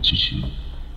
чуть-чуть.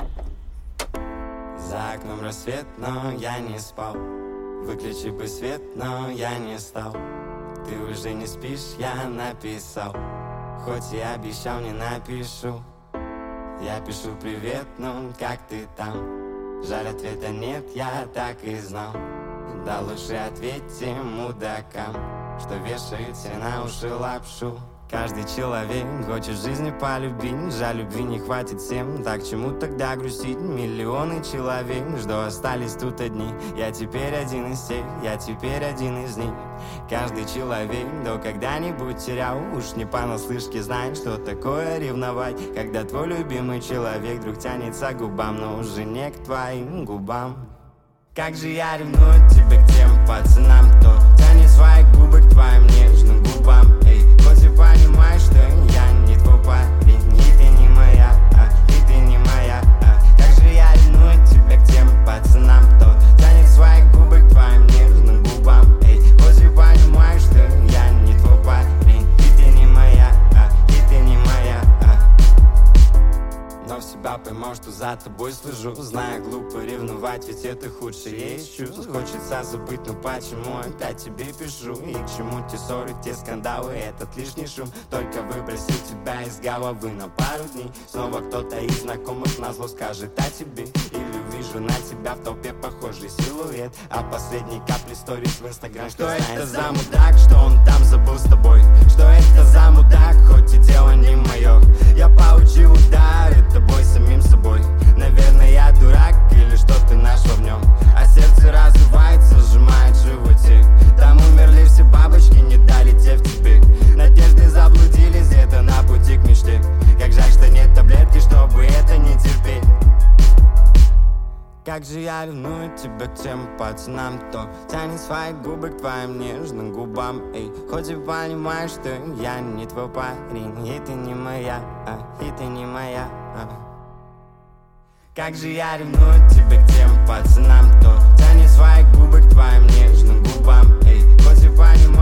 За окном рассвет, но я не спал. Выключи бы свет, но я не стал. Ты уже не спишь, я написал. Хоть и обещал, не напишу. Я пишу привет, ну как ты там? Жаль, ответа нет, я так и знал. Да лучше ответьте мудакам, что вешают все на уши лапшу. Каждый человек хочет жизни полюбить. Жаль, любви не хватит всем. Так чему тогда грустить? Миллионы человек, что остались тут одни. Я теперь один из тех, я теперь один из них. Каждый человек, кто когда-нибудь терял, уж не понаслышке знает, что такое ревновать. Когда твой любимый человек вдруг тянется к губам, но уже не к твоим губам. Как же я ревную тебя к тем пацанам, кто тянет свои губы к твоим нежным губам. Эй, хоть и понимаешь, что я не твой парень, и ты не моя, и ты не моя. Как же я ревную тебя к тем пацанам, кто тянет свои губы к твоим нежным губам. Эй, хоть и понимаешь, что я не твой парень, и ты не моя, и ты не моя. Но в себя пойму, что за тобой слежу. Зная, глупо ревновать, ведь это худшее из чувств. Хочется забыть, но почему опять тебе пишу? И к чему те ссоры, те скандалы, этот лишний шум? Только выбросил тебя из головы на пару дней. Снова кто-то из знакомых назло скажет о тебе. Или увижу на тебя в толпе похожий силуэт. А последней капли сторис в инстаграм. Что это за мудак, что он там забыл с тобой? Что это за мудак, хоть и дело не мое? Я получил удар, это бой самим собой. Наверное, я дурак или что ты нашел в нем? А сердце разрывается, сжимает в животе. Там умерли все бабочки, не долетев тебе. Надежды заблудились где-то на пути к мечте. Как жаль, что нет таблетки, чтобы это не терпеть. Как же я ревную тебя к тем пацанам, кто тянет свои губы к твоим нежным губам. Эй, хоть и понимаешь, что я не твой парень, и ты не моя, и ты не моя. Как же я ревную тебя к тем пацанам, кто тянет свои губы к твоим нежным губам. Эй, хоть и понимаешь,